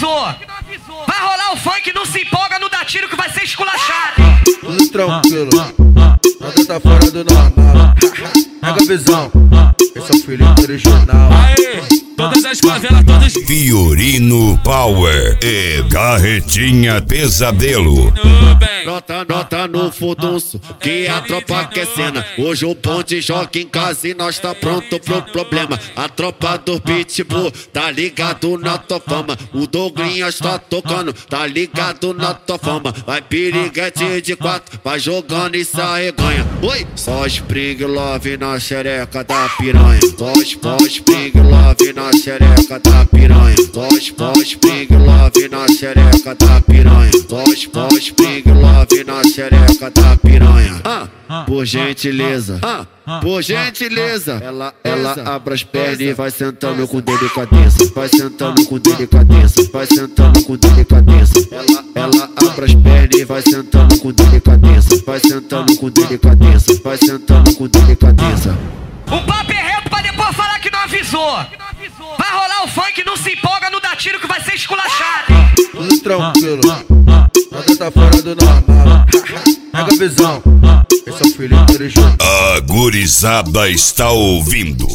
avisou. Vai rolar o funk, não se empolga, não dá tiro que vai ser esculachado. Tudo tranquilo, nada tá fora do normal. Pega a visão, esse é o Felipe original. Aê, todas as favelas, todas. Fiorino Power e Carretinha Pesadelo. Nota no furdunço, que a tropa quer cena. Hoje o ponte joga em casa e nós tá pronto pro problema. A tropa do Pitbull tá ligado na tua fama. O Douglinhas tá tocando, tá ligado na tua fama. Vai piriguete de 4, vai jogando e sai ganha. Oi! Só Spring Love na xereca da piranha. Só Spring Love na xereca da piranha. Só Spring Love na xereca da piranha. Só Spring Love na xereca da piranha. Por gentileza, por gentileza. Ela abre as pernas e vai sentando com delicadeza. Vai sentando com delicadeza. Vai sentando com delicadeza. Ela abre as pernas e vai sentando com delicadeza. Vai sentando com delicadeza. Vai sentando com delicadeza. O papo é reto pra depois falar que não avisou. Vai rolar o funk, não se empolga, não dá tiro que vai ser esculachado. Tudo tranquilo, nada tá fora do normal. Pega a visão, esse é o Felipe original. A gurizada está ouvindo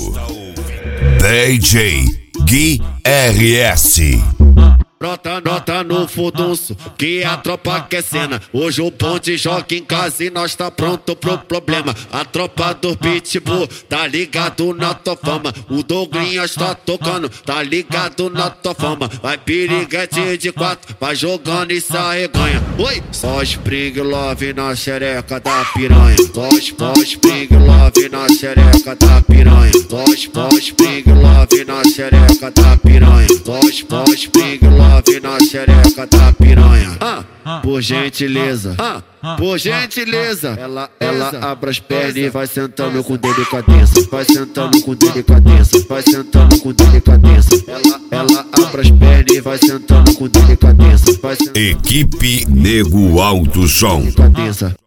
DJ Gui RS. Nota no furdunço, que a tropa quer cena. Hoje o ponte joga em casa e nós tá pronto pro problema. A tropa do Pitbull tá ligado na tua fama. O Douglinhas tá tocando, tá ligado na tua fama. Vai piriguete de 4, vai jogando e sai ganha. Oi! Só Spring Love na xereca da piranha. Só Spring Love na xereca da piranha. Só Spring Love na xereca da piranha. Só Spring Love na xereca da piranha. Por gentileza, por gentileza. Ela abre as pernas e vai sentando com delicadeza. Vai sentando com delicadeza. Vai sentando com delicadeza. Ela abre as pernas e vai sentando com delicadeza. Equipe Nego Alto Som. Delicadeza.